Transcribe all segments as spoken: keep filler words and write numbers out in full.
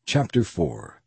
Chapter four.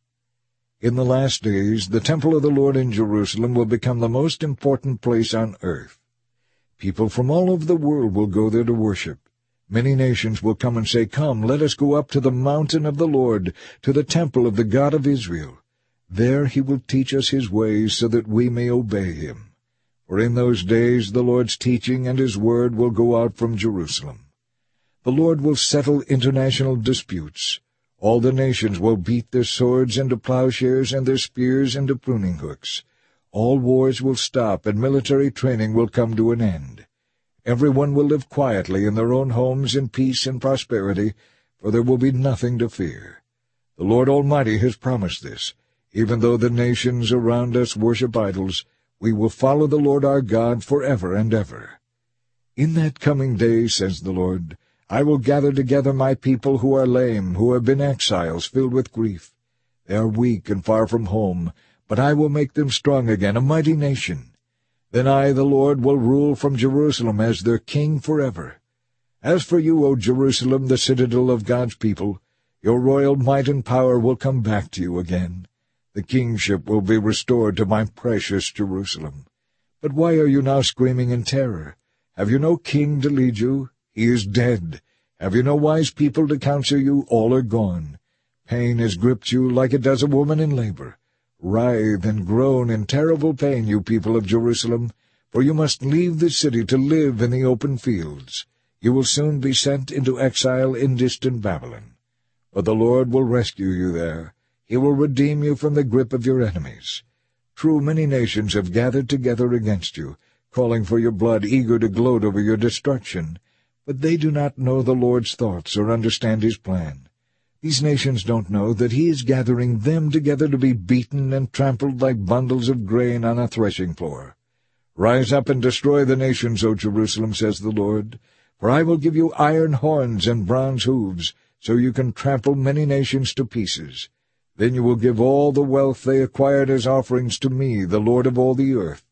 In the last days, the temple of the Lord in Jerusalem will become the most important place on earth. People from all over the world will go there to worship. Many nations will come and say, "Come, let us go up to the mountain of the Lord, to the temple of the God of Israel. There he will teach us his ways, so that we may obey him. For in those days the Lord's teaching and his word will go out from Jerusalem. The Lord will settle international disputes. All the nations will beat their swords into plowshares and their spears into pruning hooks. All wars will stop, and military training will come to an end. Everyone will live quietly in their own homes in peace and prosperity, for there will be nothing to fear. The Lord Almighty has promised this. Even though the nations around us worship idols, we will follow the Lord our God forever and ever. In that coming day, says the Lord, I will gather together my people who are lame, who have been exiles, filled with grief. They are weak and far from home, but I will make them strong again, a mighty nation. Then I, the Lord, will rule from Jerusalem as their king forever. As for you, O Jerusalem, the citadel of God's people, your royal might and power will come back to you again. The kingship will be restored to my precious Jerusalem. But why are you now screaming in terror? Have you no king to lead you? He is dead. Have you no wise people to counsel you? All are gone. Pain has gripped you like it does a woman in labor. Writhe and groan in terrible pain, you people of Jerusalem, for you must leave the city to live in the open fields. You will soon be sent into exile in distant Babylon. But the Lord will rescue you there. He will redeem you from the grip of your enemies. True, many nations have gathered together against you, calling for your blood, eager to gloat over your destruction. But they do not know the Lord's thoughts or understand his plan. These nations don't know that he is gathering them together to be beaten and trampled like bundles of grain on a threshing floor. Rise up and destroy the nations, O Jerusalem, says the Lord, for I will give you iron horns and bronze hooves, so you can trample many nations to pieces. Then you will give all the wealth they acquired as offerings to me, the Lord of all the earth.